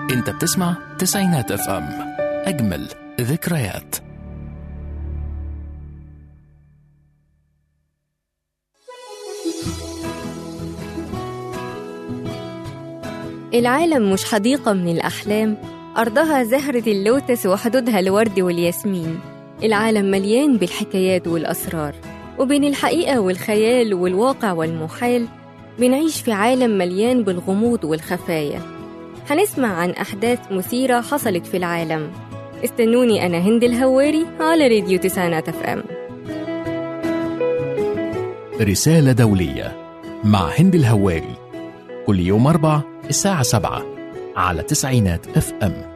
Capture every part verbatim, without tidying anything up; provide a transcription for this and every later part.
انت بتسمع تسعينات اف ام، اجمل ذكريات. العالم مش حديقة من الأحلام، أرضها زهرة اللوتس وحدودها الورد والياسمين. العالم مليان بالحكايات والأسرار، وبين الحقيقة والخيال والواقع والمحال بنعيش في عالم مليان بالغموض والخفايا. هنسمع عن أحداث مثيرة حصلت في العالم. استنوني أنا هند الهواري على راديو تسعينات اف ام. رسالة دولية مع هند الهواري، كل يوم أربع الساعة سبعة على تسعينات اف ام.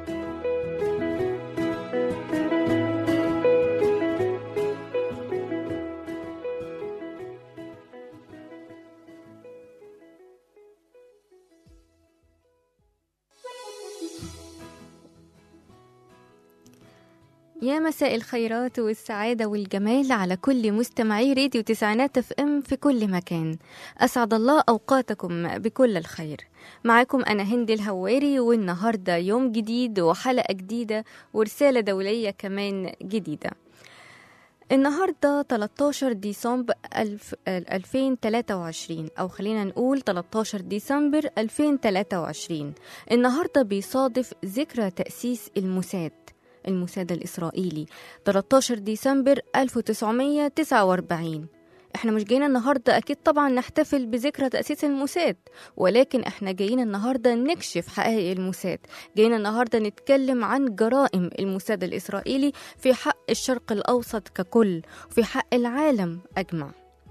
يا مساء الخيرات والسعادة والجمال على كل مستمعي راديو تسعينات اف ام في كل مكان. أسعد الله أوقاتكم بكل الخير. معاكم أنا هند الهواري، والنهاردة يوم جديد وحلقة جديدة ورسالة دولية كمان جديدة. النهاردة ثلاثة عشر ديسمبر ألفين وثلاثة وعشرين، أو خلينا نقول ثلاثة عشر ديسمبر ألفين وثلاثة وعشرين. النهاردة بيصادف ذكرى تأسيس الموساد الموساد الإسرائيلي ثلاثة عشر ديسمبر ألف وتسعمية وتسعة وأربعين. احنا مش جايين النهاردة أكيد طبعا نحتفل بذكرى تأسيس الموساد، ولكن احنا جايين النهاردة نكشف حقائق الموساد. جايين النهاردة نتكلم عن جرائم الموساد الإسرائيلي في حق الشرق الأوسط ككل وفي حق العالم أجمع.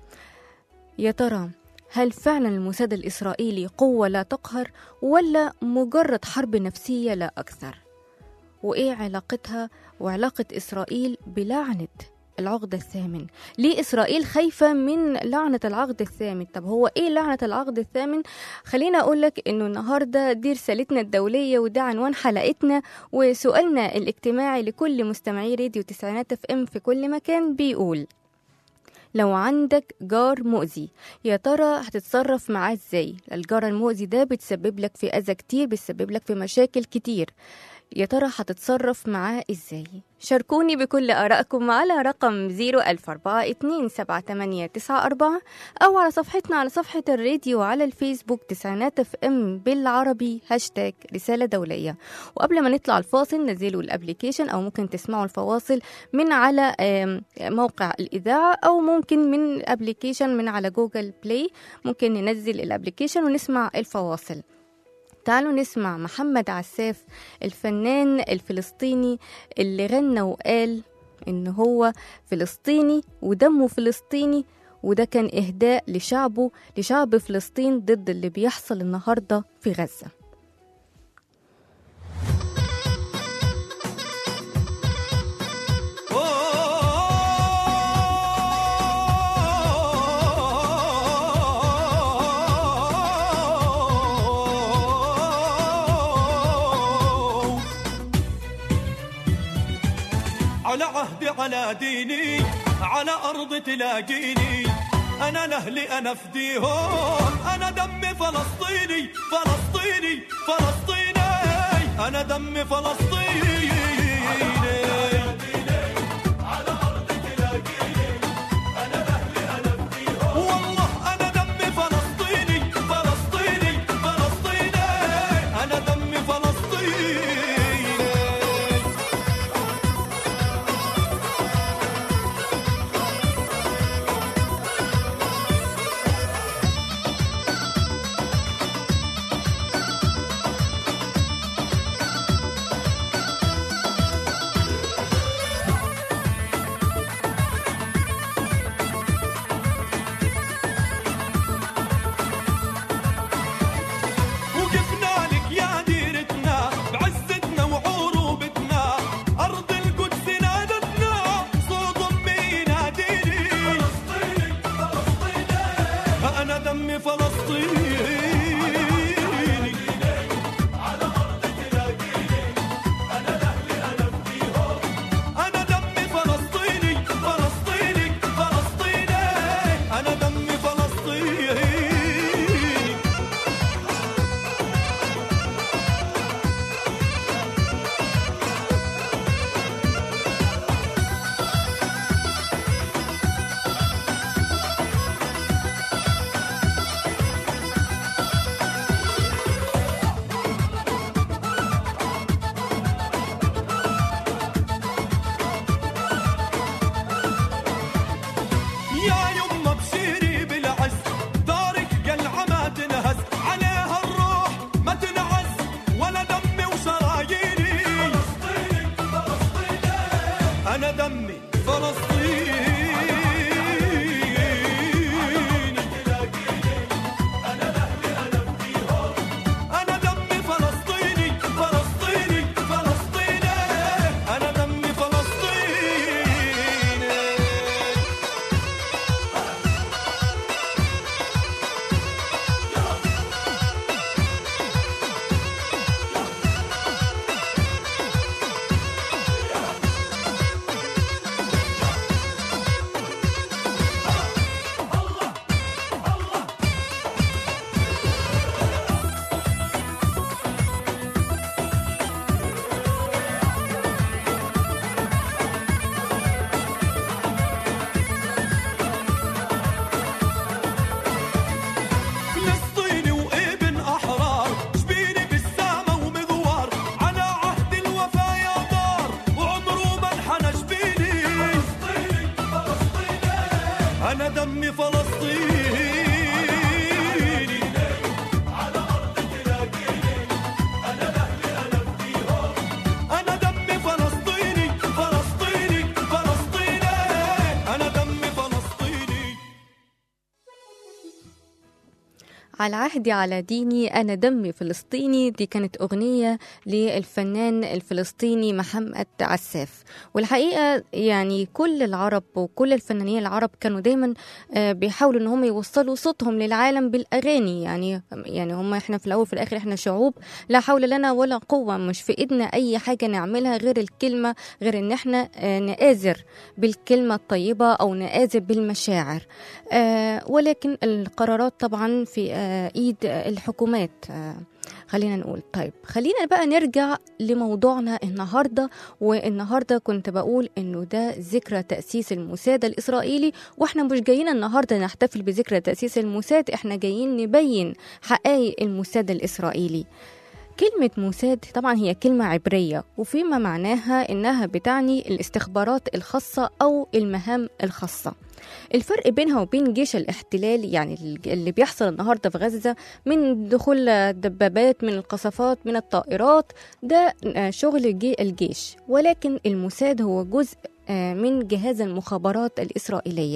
يا ترى هل فعلا الموساد الإسرائيلي قوة لا تقهر، ولا مجرد حرب نفسية لا أكثر؟ وإيه علاقتها وعلاقة إسرائيل بلعنة العقد الثامن؟ ليه إسرائيل خايفة من لعنة العقد الثامن؟ طب هو إيه لعنة العقد الثامن؟ خلينا أقولك إنه النهاردة دي رسالتنا الدولية، وده عنوان حلقتنا وسؤالنا الاجتماعي لكل مستمعي راديو تسعينات اف ام في كل مكان. بيقول: لو عندك جار مؤذي يا ترى هتتصرف معاه ازاي؟ الجار المؤذي ده بتسبب لك في أذى كتير، بتسبب لك في مشاكل كتير، يا ترى هتتصرف معاه ازاي؟ شاركوني بكل آرائكم على رقم صفر ألف أربعة اتنين سبعة تمانية تسعة أربعة، أو على صفحتنا على صفحة الراديو على الفيسبوك تسعينات اف ام بالعربي هاشتاج رسالة دولية. وقبل ما نطلع الفاصل نزلوا الابليكيشن، أو ممكن تسمعوا الفواصل من على موقع الإذاعة، أو ممكن من الابليكيشن من على جوجل بلاي. ممكن ننزل الابليكيشن ونسمع الفواصل. تعالوا نسمع محمد عساف الفنان الفلسطيني اللي غنى وقال إن هو فلسطيني ودمه فلسطيني، وده كان إهداء لشعبه، لشعب فلسطين، ضد اللي بيحصل النهاردة في غزة. على عهدي على ديني على أرض تلاقيني، أنا لأهلي أنا فديهم، أنا دمي فلسطيني فلسطيني فلسطيني، أنا دمي فلسطيني. على عهدي على ديني أنا دمي فلسطيني، دي كانت أغنية للفنان الفلسطيني محمد عساف. والحقيقة يعني كل العرب وكل الفنانين العرب كانوا دايما بيحاولوا ان هم يوصلوا صوتهم للعالم بالأغاني. يعني يعني هم احنا في الأول في الآخر احنا شعوب لا حول لنا ولا قوة، مش في إيدنا أي حاجة نعملها غير الكلمة، غير ان احنا نآزر بالكلمة الطيبة أو نآزر بالمشاعر. ولكن القرارات طبعا في ايد الحكومات. خلينا نقول طيب خلينا بقى نرجع لموضوعنا النهاردة. والنهاردة كنت بقول انه ده ذكرى تأسيس الموساد الإسرائيلي، واحنا مش جايين النهاردة نحتفل بذكرى تأسيس الموساد، احنا جايين نبين حقائق الموساد الإسرائيلي. كلمة موساد طبعا هي كلمة عبرية، وفيما معناها إنها بتعني الاستخبارات الخاصة أو المهام الخاصة. الفرق بينها وبين جيش الاحتلال يعني اللي بيحصل النهاردة في غزة من دخول دبابات، من القصفات، من الطائرات، ده شغل الجيش. ولكن الموساد هو جزء من جهاز المخابرات الإسرائيلية،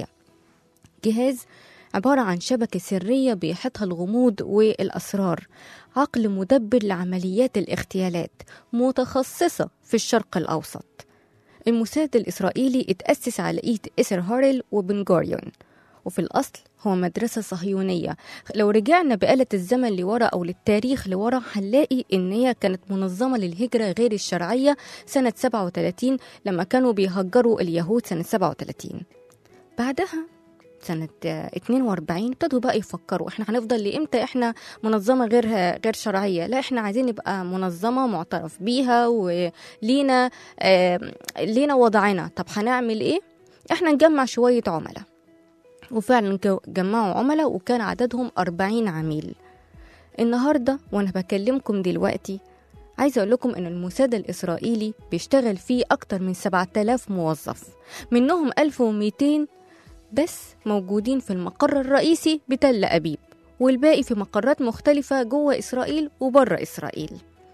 جهاز عبارة عن شبكة سرية بيحيطها الغموض والأسرار، عقل مدبر لعمليات الاغتيالات، متخصصة في الشرق الأوسط. الموساد الإسرائيلي اتأسس على إيد إسر هاريل وبن غوريون، وفي الأصل هو مدرسة صهيونية. لو رجعنا بآلة الزمن لورا أو للتاريخ لورا هنلاقي إن هي كانت منظمة للهجرة غير الشرعية سنة سبعة وثلاثين لما كانوا بيهجروا اليهود سنة سبعة وثلاثين. بعدها سنة اتنين وأربعين ابتدوا بقى يفكروا احنا هنفضل لإمتى احنا منظمة غير غير شرعية؟ لا، احنا عايزين نبقى منظمة معترف بيها ولينا آه لينا وضعنا. طب هنعمل ايه؟ احنا نجمع شوية عملاء، وفعلا جمعوا عملاء وكان عددهم أربعين عميل. النهاردة وانا بكلمكم دلوقتي عايزة أقول لكم إن الموساد الإسرائيلي بيشتغل فيه أكتر من سبعة آلاف موظف، منهم ألف ومئتين بس موجودين في المقر الرئيسي بتل أبيب، والباقي في مقرات مختلفة جوه إسرائيل وبره إسرائيل.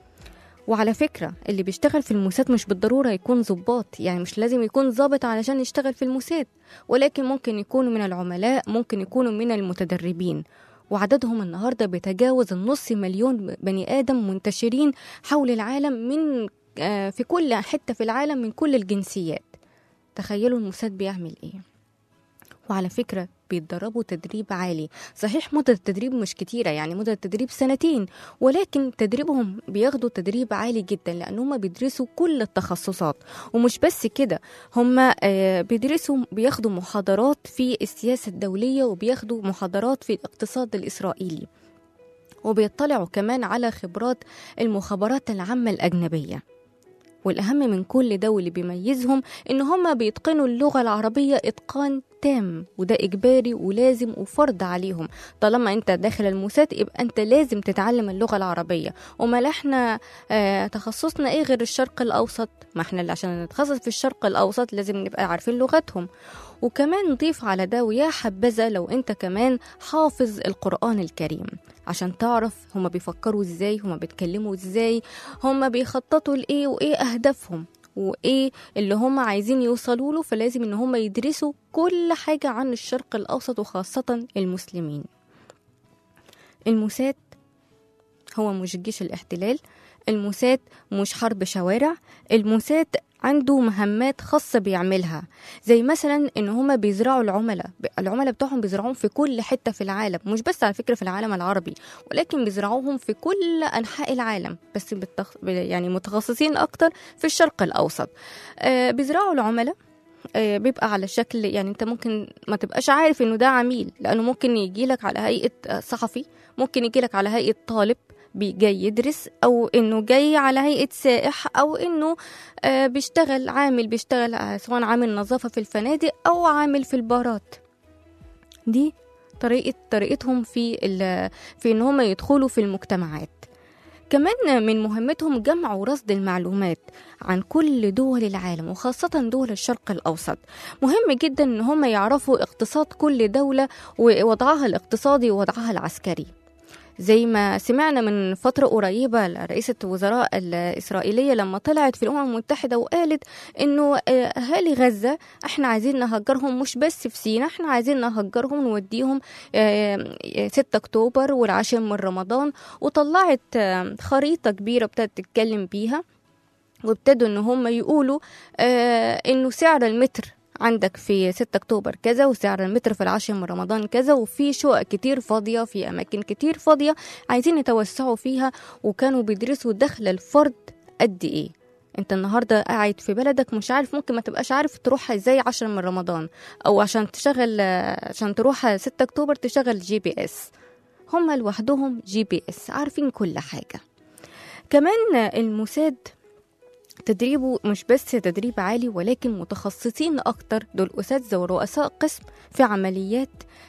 وعلى فكرة اللي بيشتغل في الموساد مش بالضرورة يكون ضباط، يعني مش لازم يكون ضابط علشان يشتغل في الموساد، ولكن ممكن يكونوا من العملاء، ممكن يكونوا من المتدربين. وعددهم النهاردة بيتجاوز النص مليون بني آدم منتشرين حول العالم، من في كل حتة في العالم من كل الجنسيات. تخيلوا الموساد بيعمل إيه. وعلى فكرة بيتدربوا تدريب عالي، صحيح مدة التدريب مش كتيرة، يعني مدة التدريب سنتين، ولكن تدريبهم بياخدوا تدريب عالي جدا لأن هم بيدرسوا كل التخصصات. ومش بس كده، هم بيدرسوا بياخدوا محاضرات في السياسة الدولية، وبياخدوا محاضرات في الاقتصاد الإسرائيلي، وبيطلعوا كمان على خبرات المخابرات العامة الأجنبية. والأهم من كل ده واللي بيميزهم إن هم بيتقنوا اللغة العربية إتقان تام، وده إجباري ولازم وفرض عليهم. طالما أنت داخل الموساد يبقى أنت لازم تتعلم اللغة العربية. وما احنا آه تخصصنا إيه غير الشرق الأوسط؟ ما احنا عشان نتخصص في الشرق الأوسط لازم نبقى عارفين لغتهم. وكمان نضيف على ده ويا حبذا لو أنت كمان حافظ القرآن الكريم عشان تعرف هما بيفكروا ازاي، هما بيتكلموا ازاي، هما بيخططوا لإيه وإيه أهدافهم وإيه اللي هما عايزين يوصلوا له. فلازم إن هما يدرسوا كل حاجة عن الشرق الأوسط وخاصة المسلمين. الموساد هو مش جيش الاحتلال، الموساد مش حرب شوارع، الموساد عنده مهمات خاصة بيعملها، زي مثلا ان هما بيزرعوا العملاء العملاء بتوعهم بيزرعوهم في كل حتة في العالم، مش بس على فكرة في العالم العربي، ولكن بيزرعوهم في كل أنحاء العالم، بس بالتخ... يعني متخصصين أكتر في الشرق الأوسط. آه بيزرعوا العملاء آه بيبقى على شكل، يعني انت ممكن ما تبقاش عارف انه ده عميل، لأنه ممكن يجيلك على هيئة صحفي، ممكن يجيلك على هيئة طالب جاي يدرس، أو إنه جاي على هيئة سائح، أو إنه آه بيشتغل عامل بيشتغل سواء عامل نظافة في الفنادق أو عامل في البارات. دي طريقة طريقتهم في في إن هم يدخلوا في المجتمعات. كمان من مهمتهم جمع ورصد المعلومات عن كل دول العالم وخاصة دول الشرق الأوسط. مهم جدا إن هم يعرفوا اقتصاد كل دولة ووضعها الاقتصادي ووضعها العسكري. زي ما سمعنا من فترة قريبة رئيسة وزراء الإسرائيلية لما طلعت في الأمم المتحدة وقالت إنه أهالي غزة إحنا عايزين نهجرهم مش بس في سيناء، إحنا عايزين نهجرهم نوديهم ستة أكتوبر والعاشر من رمضان، وطلعت خريطة كبيرة ابتدت تتكلم بيها، وابتدوا إن هم يقولوا إنه سعر المتر عندك في ستة أكتوبر كذا، وسعر المتر في العاشر من رمضان كذا، وفي شقق كتير فاضية في أماكن كتير فاضية عايزين يتوسعوا فيها، وكانوا بيدرسوا دخل الفرد قد إيه. انت النهاردة قاعد في بلدك مش عارف، ممكن ما تبقاش عارف تروح ازاي عشر من رمضان، او عشان تشغل عشان تروح ستة أكتوبر تشغل جي بي اس. هم لوحدهم جي بي اس عارفين كل حاجة. كمان الموساد تدريبه مش بس تدريب عالي، ولكن متخصصين أكتر، دول أساتذة ورؤساء قسم في عمليات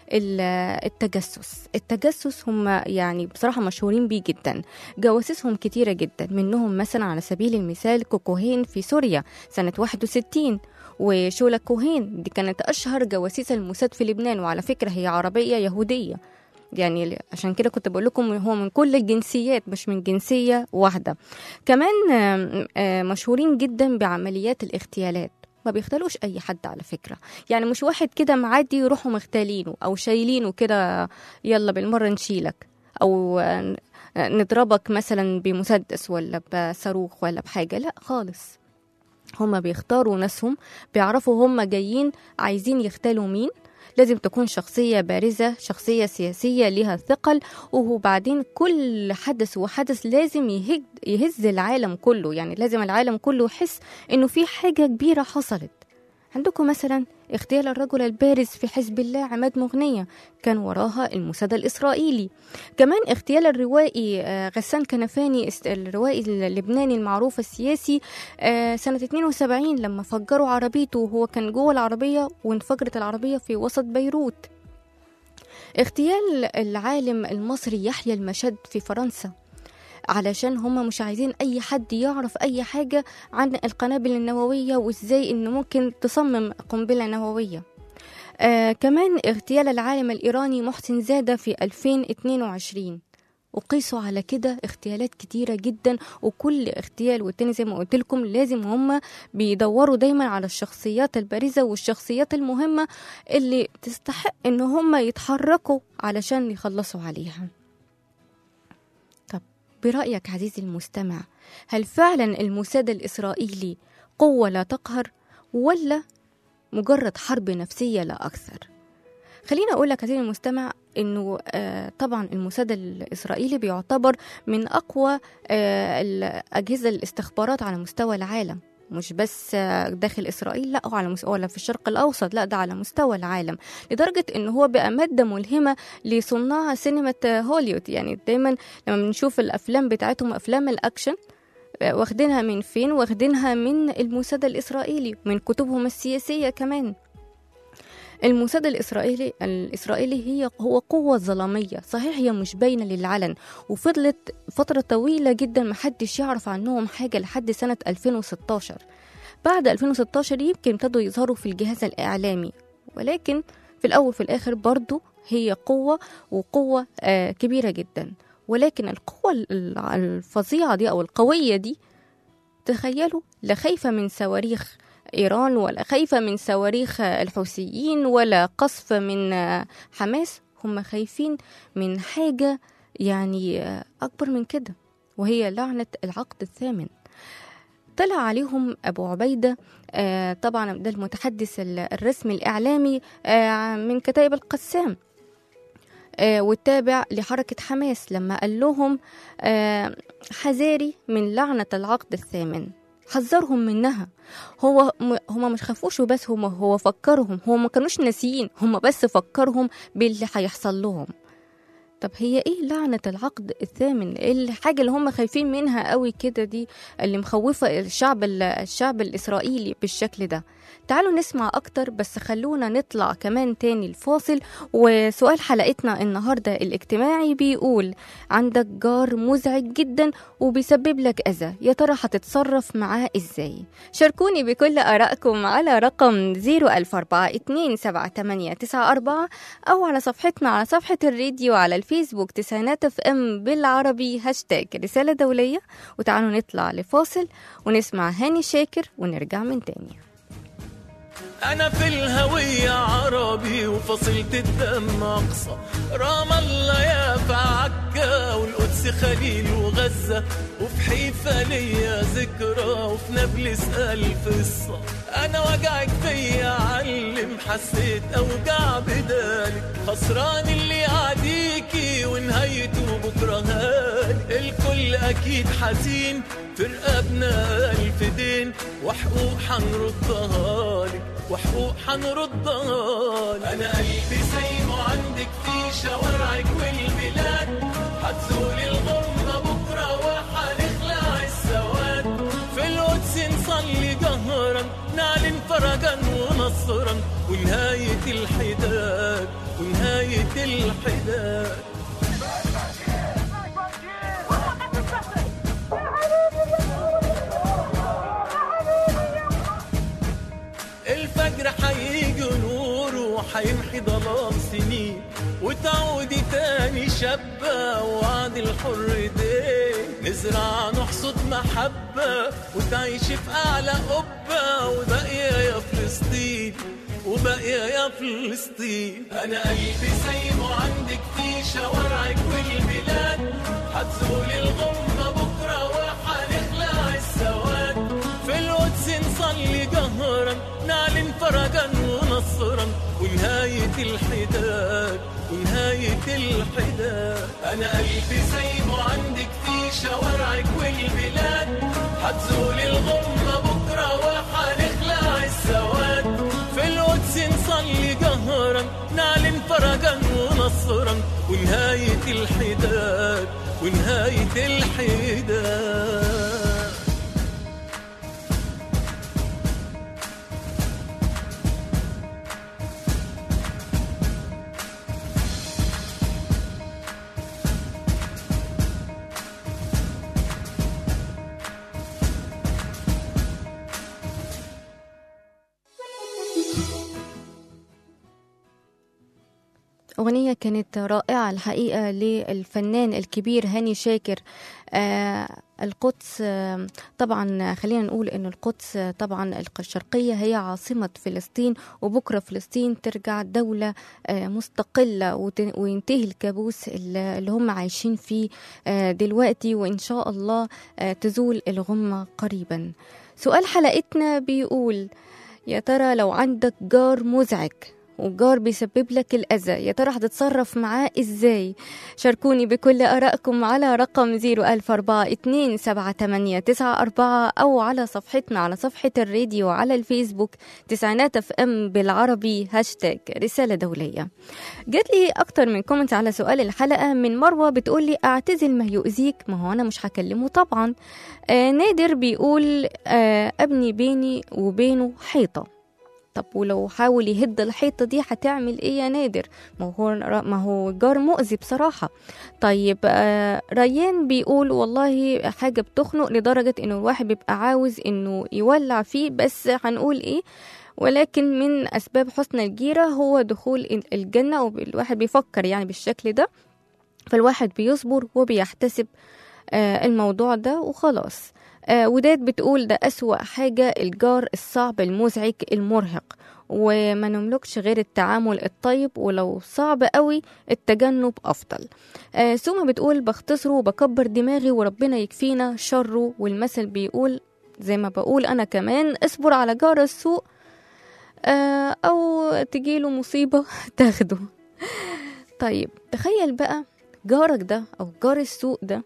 التجسس. التجسس هم يعني بصراحة مشهورين بيه جدا، جواسيسهم كتيرة جدا، منهم مثلا على سبيل المثال كوكوهين في سوريا سنة واحد وستين، وشولا كوهين دي كانت أشهر جواسيس الموساد في لبنان، وعلى فكرة هي عربية يهودية، يعني عشان كده كنت بقول لكم هو من كل الجنسيات مش من جنسية واحدة. كمان مشهورين جدا بعمليات الاغتيالات، ما بيختلوش أي حد على فكرة، يعني مش واحد كده معدي يروحوا مغتالينه أو شايلينه كده يلا بالمرة نشيلك، أو نضربك مثلا بمسدس ولا بصاروخ ولا بحاجة، لا خالص. هم بيختاروا ناسهم، بيعرفوا هم جايين عايزين يغتالوا مين، لازم تكون شخصية بارزة، شخصية سياسية لها ثقل، وبعدين كل حدث وحدث لازم يهز العالم كله، يعني لازم العالم كله يحس إنه في حاجة كبيرة حصلت. عندكم مثلا اغتيال الرجل البارز في حزب الله عماد مغنية كان وراها الموساد الإسرائيلي. كمان اغتيال الروائي غسان كنفاني الروائي اللبناني المعروف السياسي سنة اثنين وسبعين لما فجروا عربيته وهو كان جوه العربية وانفجرت العربية في وسط بيروت. اغتيال العالم المصري يحيى المشد في فرنسا علشان هم مش عايزين أي حد يعرف أي حاجة عن القنابل النووية وإزاي إنه ممكن تصمم قنبلة نووية. آه كمان اغتيال العالم الإيراني محسن زادة في ألفين واثنين وعشرين، وقيسوا على كده اغتيالات كتيرة جدا، وكل اغتيال والتاني زي ما قلت لكم لازم هم بيدوروا دايما على الشخصيات البارزة والشخصيات المهمة اللي تستحق إن هم يتحركوا علشان يخلصوا عليها. برأيك عزيزي المستمع، هل فعلا الموساد الإسرائيلي قوة لا تقهر ولا مجرد حرب نفسية لا أكثر؟ خلينا أقول لك عزيزي المستمع إنه آه طبعا الموساد الإسرائيلي بيعتبر من أقوى آه أجهزة الاستخبارات على مستوى العالم، مش بس داخل إسرائيل، لا على مستوى ولا في الشرق الأوسط، لا ده على مستوى العالم، لدرجة إنه هو بقى مادة ملهمة لصناع سينما هوليوود. يعني دايما لما بنشوف الأفلام بتاعتهم أفلام الأكشن واخدينها من فين؟ واخدينها من الموساد الإسرائيلي، من كتبهم السياسية كمان. الموساد الإسرائيلي الإسرائيلي هي هو قوة ظلامية، صحيح هي مش باينة للعلن، وفضلت فترة طويلة جدا محدش يعرف عنهم حاجة لحد سنة ألفين وستاشر. بعد ألفين وستاشر يمكن ابتدوا يظهروا في الجهاز الإعلامي، ولكن في الأول في الآخر برضو هي قوة، وقوة آه كبيرة جدا. ولكن القوة الفظيعة دي أو القوية دي، تخيلوا، لا خايفة من صواريخ إيران ولا خايفة من صواريخ الحوثيين ولا قصف من حماس، هم خايفين من حاجة يعني أكبر من كده، وهي لعنة العقد الثامن. طلع عليهم أبو عبيدة آه طبعا ده المتحدث الرسمي الإعلامي آه من كتائب القسام آه والتابع لحركة حماس، لما قال لهم آه حذاري من لعنة العقد الثامن، حذرهم منها. هو هم مش خافوش وبس، هم هو فكرهم، هو ما كانوش ناسيين، هم بس فكرهم باللي هيحصل لهم. طب هي ايه لعنة العقد الثامن؟ ايه الحاجة اللي هم خايفين منها قوي كده دي اللي مخوفة الشعب الشعب الإسرائيلي بالشكل ده؟ تعالوا نسمع أكتر، بس خلونا نطلع كمان تاني الفاصل. وسؤال حلقتنا النهاردة الاجتماعي بيقول: عندك جار مزعج جدا وبيسبب لك أذى، يا ترى هتتصرف معاه إزاي؟ شاركوني بكل آرائكم على رقم زيرو ألف أربعة اتنين سبعة تمانية تسعة أربعة، أو على صفحتنا على صفحة الراديو على الفيسبوك الفيسبوك تسعينات اف ام بالعربي هاشتاج رسالة دولية. وتعالوا نطلع لفاصل ونسمع هاني شاكر ونرجع من تاني. أنا في الهوية عربي وفصيلة الدم أقصى، رام الله يا عكا والقدس خليل وغزة، وفي حيفا ليا ذكرى وفي نابلس ألف قصة. أنا وجعك فيا علم حسيت أوجع بدالك، خسران اللي يعديكي ونهايته بكرة هاني. الكل أكيد حزين في رقابنا ألف دين، وحقوق حنردها لك وحقوق حنردها لك. أنا قلبي سايبه عندك في شوارعك والبلاد، هتزول الغربة بكرة وحنخلع السواد. في القدس نصلي جهرا نعلن فرجا ونصرا، ونهاية الحداد ونهاية الحداد. الفجر حيجي نور وحيمحي ظلام سنين، وتعودي تاني شابة وعد الحر دين. نزرع نحصد محبة وتعيش في أعلى قبة، وباقية يا فلسطين وباقية يا فلسطين. أنا قلبي سايبه عندك في شوارعك والبلاد، هتزول الغمة بكرة وحنخلع السواد. في القدس نصلي جهرا نعلن فرجا ونصرا، ونهاية الحداد ونهاية الحداد. أنا قلبي سايبه عندك في شوارعك والبلاد، هتزول الغمة بكرة وحنخلع السواد. في القدس نصلي جهرا نعلن فرجا ونصرا، ونهاية الحداد ونهاية الحداد. أغنية كانت رائعة الحقيقة للفنان الكبير هاني شاكر. آه القدس آه طبعا خلينا نقول أن القدس آه طبعا الشرقية هي عاصمة فلسطين، وبكرة فلسطين ترجع دولة آه مستقلة وينتهي الكابوس اللي هم عايشين فيه آه دلوقتي، وإن شاء الله آه تزول الغمة قريبا. سؤال حلقتنا بيقول: يا ترى لو عندك جار مزعج وجار بيسبب لك الأذى، يا ترى هتتصرف معاه إزاي؟ شاركوني بكل آرائكم على رقم زيرو ألف أربعة اتنين سبعة تمانية تسعة أربعة، أو على صفحتنا على صفحة الراديو على الفيسبوك تسعينات اف ام بالعربي هاشتاج رسالة دولية. جات لي أكتر من كومنت على سؤال الحلقة من مروة بتقولي: أعتزل ما يؤذيك، ما هو أنا مش هكلمه طبعا. آه نادر بيقول: آه أبني بيني وبينه حيطة. طب ولو حاول يهد الحيطة دي هتعمل ايه يا نادر؟ ما هو ما هو جار مؤذي بصراحة. طيب آه ريان بيقول: والله حاجة بتخنق لدرجة انه الواحد بيبقى عاوز انه يولع فيه، بس هنقول ايه، ولكن من اسباب حسن الجيرة هو دخول الجنة، والواحد بيفكر يعني بالشكل ده، فالواحد بيصبر وبيحتسب آه الموضوع ده وخلاص. آه وداد بتقول: ده أسوأ حاجة الجار الصعب المزعج المرهق، وما نملكش غير التعامل الطيب، ولو صعب قوي التجنب أفضل. آه سوما بتقول: بختصره وبكبر دماغي وربنا يكفينا شره، والمثل بيقول زي ما بقول أنا كمان: اصبر على جار السوء آه أو تجيله مصيبة تاخده. طيب تخيل بقى جارك ده أو جار السوء ده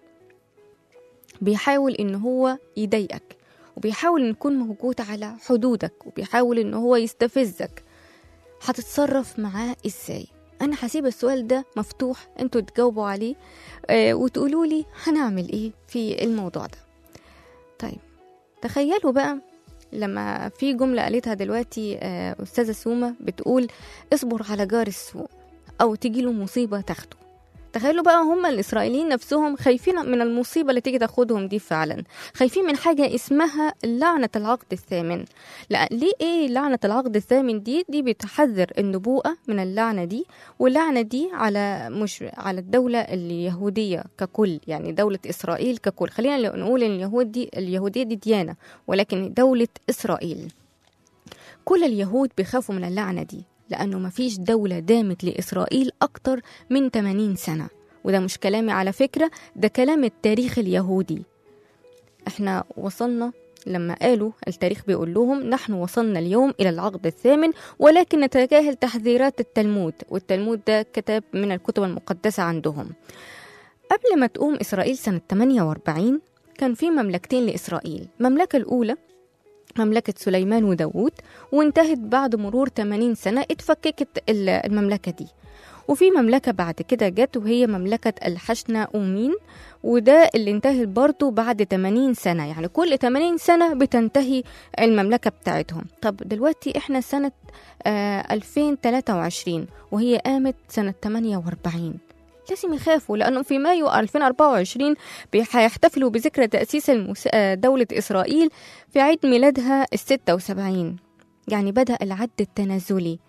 بيحاول ان هو يضايقك، وبيحاول ان يكون موجود على حدودك، وبيحاول ان هو يستفزك، هتتصرف معاه ازاي؟ انا هسيب السؤال ده مفتوح، انتوا تجاوبوا عليه آه وتقولوا لي هنعمل ايه في الموضوع ده. طيب تخيلوا بقى لما في جملة قالتها دلوقتي آه أستاذة سومة بتقول: اصبر على جار السوء أو تجيله مصيبة تاخده. تخيلوا بقى هم الإسرائيليين نفسهم خايفين من المصيبة اللي تيجي تاخدهم دي، فعلا خايفين من حاجة اسمها لعنة العقد الثامن. لا ليه ايه لعنة العقد الثامن دي؟ دي بتحذر النبوءة من اللعنة دي، واللعنة دي على مش على الدولة اليهودية ككل، يعني دولة إسرائيل ككل. خلينا نقول ان اليهود دي اليهودية دي ديانة، ولكن دولة إسرائيل كل اليهود بيخافوا من اللعنة دي، لأنه مفيش دولة دامت لإسرائيل أكتر من ثمانين سنة. وده مش كلامي على فكرة، ده كلام التاريخ اليهودي. احنا وصلنا لما قالوا التاريخ بيقول لهم نحن وصلنا اليوم إلى العقد الثامن، ولكن نتجاهل تحذيرات التلمود، والتلمود ده كتاب من الكتب المقدسة عندهم. قبل ما تقوم إسرائيل سنة ثمانية وأربعين كان في مملكتين لإسرائيل. المملكة الأولى مملكة سليمان وداود، وانتهت بعد مرور ثمانين سنة اتفككت المملكة دي. وفي مملكة بعد كده جت وهي مملكة الحشناؤمين، وده اللي انتهت برضو بعد ثمانين سنة، يعني كل ثمانين سنة بتنتهي المملكة بتاعتهم. طب دلوقتي احنا سنة آه ألفين وثلاثة وعشرين وهي قامت سنة ثمانية وأربعين. لازم يخافوا، لأنه في مايو ألفين وأربعة وعشرين هيحتفلوا بذكرى تأسيس المس... دولة إسرائيل في عيد ميلادها الستة وسبعين، يعني بدأ العد التنازلي.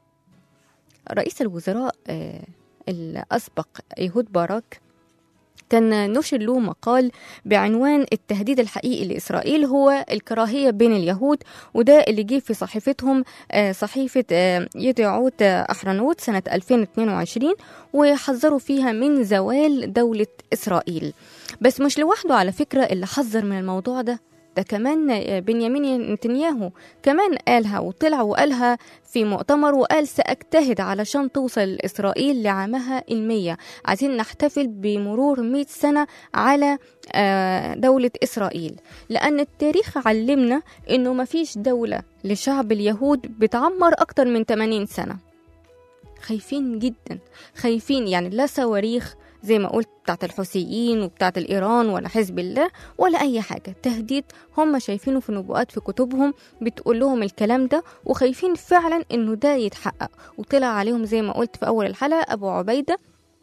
رئيس الوزراء الأسبق يهود باراك كان نشر له مقال بعنوان التهديد الحقيقي لإسرائيل هو الكراهية بين اليهود، وده اللي جه في صحيفتهم صحيفة يدعوت أحرنوت سنة ألفين واثنين وعشرين، وحذروا فيها من زوال دولة إسرائيل. بس مش لوحده على فكرة اللي حذر من الموضوع ده، ده كمان بنيامين نتنياهو كمان قالها، وطلع وقالها في مؤتمر وقال سأجتهد علشان توصل إسرائيل لعامها المية. عايزين نحتفل بمرور مئة سنة على دولة إسرائيل، لأن التاريخ علمنا إنه مفيش دولة لشعب اليهود بتعمر أكتر من ثمانين سنة. خايفين جدا، خايفين، يعني لا صواريخ زي ما قلت بتاعت الحوثيين وبتاعت الإيران ولا حزب الله ولا أي حاجة. تهديد هم شايفينه في نبوءات في كتبهم بتقول لهم الكلام ده، وخايفين فعلا إنه ده يتحقق. وطلع عليهم زي ما قلت في أول الحلقة أبو عبيدة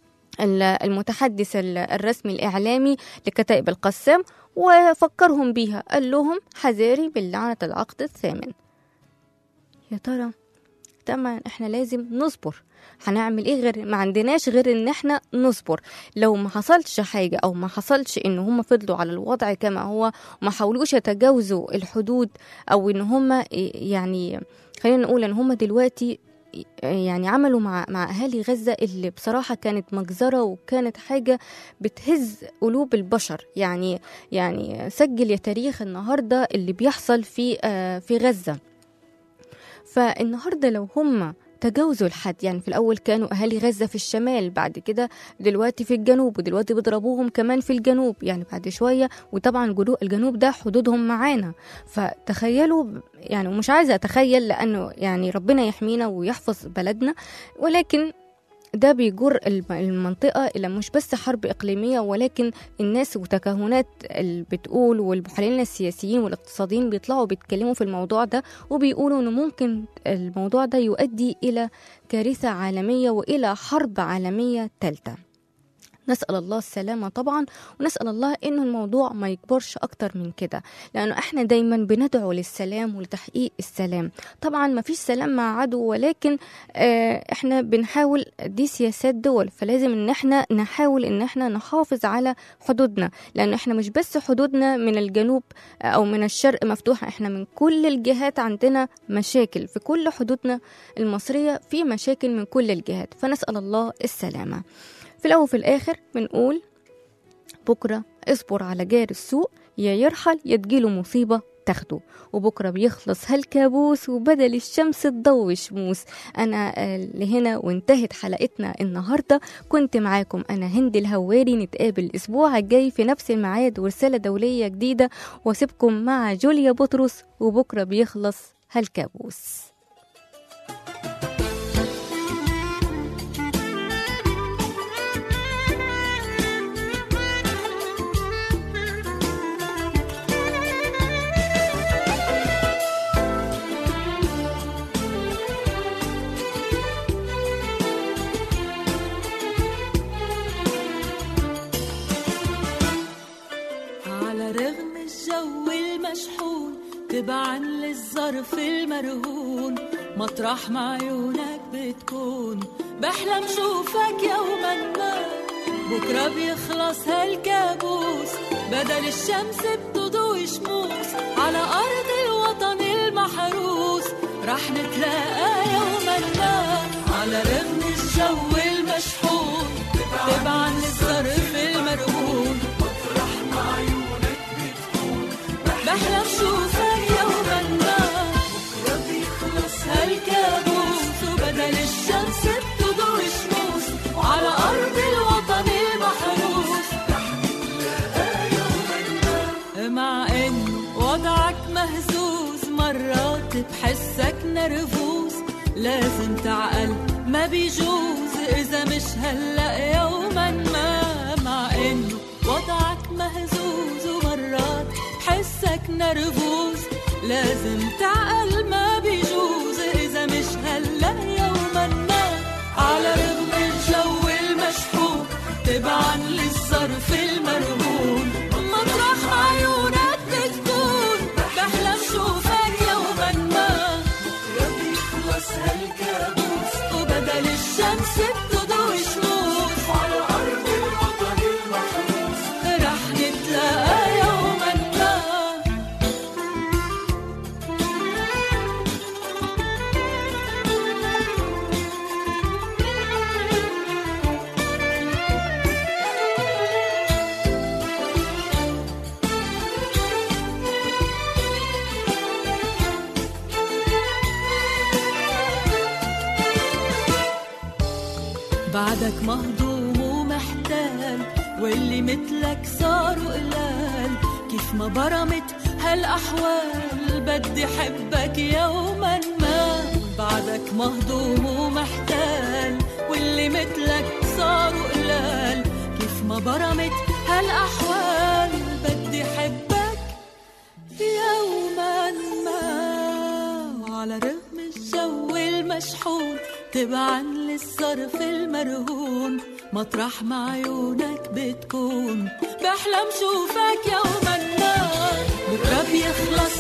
المتحدث الرسمي الإعلامي لكتائب القسام، وفكرهم بيها، قال لهم حذاري باللعنة العقد الثامن. يا ترى طبعا احنا لازم نصبر. هنعمل ايه غير ما عندناش غير ان احنا نصبر. لو ما حصلش حاجة او ما حصلش ان هم فضلوا على الوضع كما هو وما حاولوش يتجاوزوا الحدود، او ان هم يعني خلينا نقول ان هم دلوقتي يعني عملوا مع مع اهالي غزة اللي بصراحة كانت مجزرة وكانت حاجة بتهز قلوب البشر. يعني يعني سجل يا تاريخ النهاردة اللي بيحصل في آه في غزة. فالنهاردة لو هم تجاوزوا الحد، يعني في الأول كانوا أهالي غزة في الشمال، بعد كده دلوقتي في الجنوب، ودلوقتي بيضربوهم كمان في الجنوب، يعني بعد شوية. وطبعا الجنوب ده حدودهم معانا. فتخيلوا، يعني مش عايزة أتخيل لأنه يعني ربنا يحمينا ويحفظ بلدنا، ولكن ده بيجر المنطقة إلى مش بس حرب إقليمية، ولكن الناس وتكهنات اللي بتقول والمحللين السياسيين والاقتصاديين بيطلعوا بيتكلموا في الموضوع ده، وبيقولوا إنه ممكن الموضوع ده يؤدي إلى كارثة عالمية وإلى حرب عالمية ثالثة. نسأل الله السلامة طبعا، ونسأل الله إنه الموضوع ما يكبرش أكتر من كده، لأنه إحنا دايما بندعو للسلام ولتحقيق السلام. طبعا ما فيش سلام مع عدو، ولكن آه إحنا بنحاول، دي سياسات دول، فلازم إن إحنا نحاول إن إحنا نحافظ على حدودنا، لأن إحنا مش بس حدودنا من الجنوب أو من الشرق مفتوحة، إحنا من كل الجهات عندنا مشاكل، في كل حدودنا المصرية في مشاكل من كل الجهات، فنسأل الله السلامة. في الأول وفي الآخر بنقول بكرة اصبر على جار السوء، يا يرحل يا تجيله مصيبة تاخده، وبكرة بيخلص هالكابوس وبدل الشمس تضوي شموس. أنا لهنا وانتهت حلقتنا النهاردة، كنت معاكم أنا هند الهواري. نتقابل الأسبوع الجاي في نفس الميعاد ورسالة دولية جديدة، واسيبكم مع جوليا بطرس وبكرة بيخلص هالكابوس. للصرف المرهون، مطرح ما عيونك بتكون. بحلم شوفك يوما ما، بكرة بيخلص هالكابوس، بدل الشمس بتضوي شموس على أرض الوطن المحروس. رح نتلاقى يوما ما على رغم الجو المشحون، تبعا للظرف المرهون، مطرح ما عيونك بتكون. بحلم شوفك يوما ما، بكرة بيخلص هالكابوس، وبدل الشمس بتضوي شموس على أرض الوطن المحروس. رح نتلاقى يوما ما، مع إن وضعك مهزوز، مرات بحسك نرفوز، لازم تعقل ما بيجوز إذا مش هلأ يوما ما. مع إنه وضعك مهزوز ومرات بحسك نرفوز، لازم تعقل ما بيجوز إذا مش هلأ يوما ما. على رغم الجو المشحون، تبعا للظرف المرهون، مطرح عيونك بتكون. بحلم شوفك يوما ما، بكرة بيخلص هالكابوس، وبدل الشمس بتضوي شموس على أرض الوطن المحروس. رح نتلاقى يوما ما. بعدك مهضوم ومحتال، واللي مثلك صاروا قلال. كيف ما برمت هالأحوال، بدي حبك يوما ما. بعدك مهضوم ومحتال، واللي مثلك صاروا قلال. كيف ما برمت هالأحوال، بدي حبك يوما ما. وعلى رغم الجو المشحون، تبعا للصرف المرهون، مطرح ما عيونك بتكون. بحلم شوفك يوما ما، بكرة بيخلص